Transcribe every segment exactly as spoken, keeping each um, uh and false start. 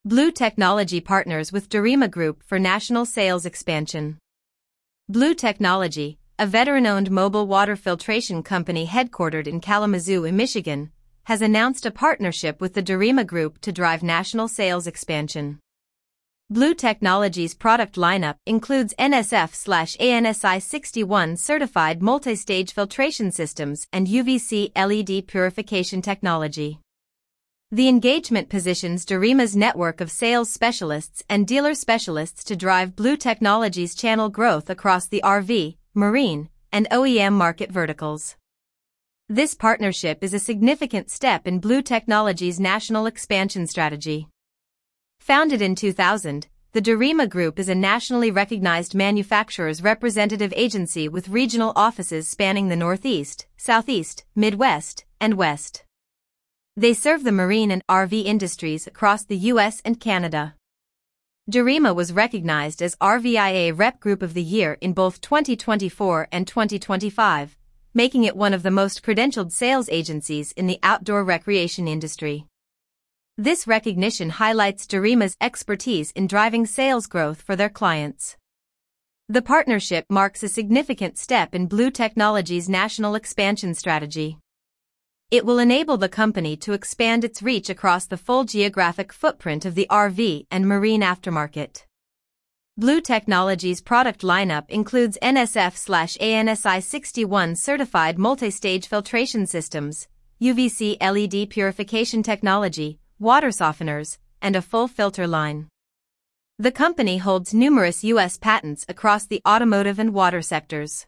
Blue Technology partners with Dorema Group for national sales expansion. Blue Technology, a veteran-owned mobile water filtration company headquartered in Kalamazoo, Michigan, has announced a partnership with the Dorema Group to drive national sales expansion. Blue Technology's product lineup includes N S F/A N S I sixty-one certified multi-stage filtration systems and U V C L E D purification technology. The engagement positions Dorema's network of sales specialists and dealer specialists to drive Blue Technology's channel growth across the R V, marine, and O E M market verticals. This partnership is a significant step in Blue Technology's national expansion strategy. Founded in two thousand, the Dorema Group is a nationally recognized manufacturer's representative agency with regional offices spanning the Northeast, Southeast, Midwest, and West. They serve the marine and R V industries across the U S and Canada. Dorema was recognized as R V I A Rep Group of the Year in both twenty twenty-four and twenty twenty-five, making it one of the most credentialed sales agencies in the outdoor recreation industry. This recognition highlights Dorema's expertise in driving sales growth for their clients. The partnership marks a significant step in Blue Technology's national expansion strategy. It will enable the company to expand its reach across the full geographic footprint of the R V and marine aftermarket. Blue Technology's product lineup includes N S F/A N S I sixty-one certified multi-stage filtration systems, U V C L E D purification technology, water softeners, and a full filter line. The company holds numerous U S patents across the automotive and water sectors.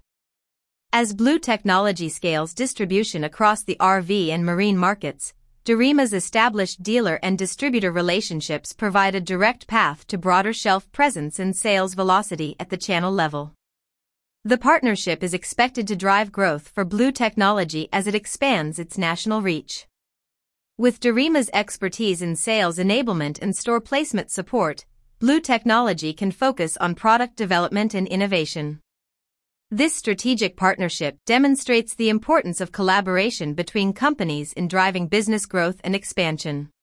As Blue Technology scales distribution across the R V and marine markets, Dorema's established dealer and distributor relationships provide a direct path to broader shelf presence and sales velocity at the channel level. The partnership is expected to drive growth for Blue Technology as it expands its national reach. With Dorema's expertise in sales enablement and store placement support, Blue Technology can focus on product development and innovation. This strategic partnership demonstrates the importance of collaboration between companies in driving business growth and expansion.